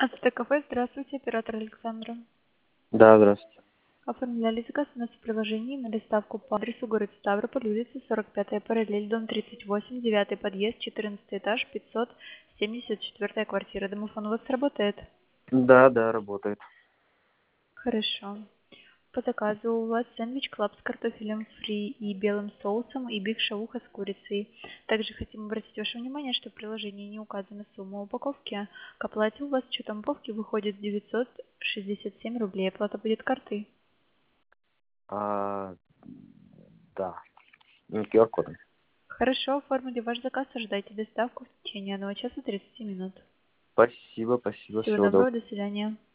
Автокафе, здравствуйте, оператор Александра. Да, здравствуйте. Оформляли заказ у нас в приложении на доставку по адресу город Ставрополь, улица 45-я, параллель, дом 38, 9 подъезд, 14 этаж, 574 квартира. Домофон у вас работает? Да, работает. Хорошо. По заказу у вас сэндвич клаб с картофелем фри и белым соусом и биг шавуха с курицей. Также хотим обратить ваше внимание, что в приложении не указана сумма упаковки. К оплате у вас с учетом упаковки выходит 967 рублей. Оплата будет картой. А, да. QR-кодом. Хорошо, оформили ваш заказ, ожидайте доставку в течение 1 часа 30 минут. Спасибо, Всего всего доброго. доброго, до свидания.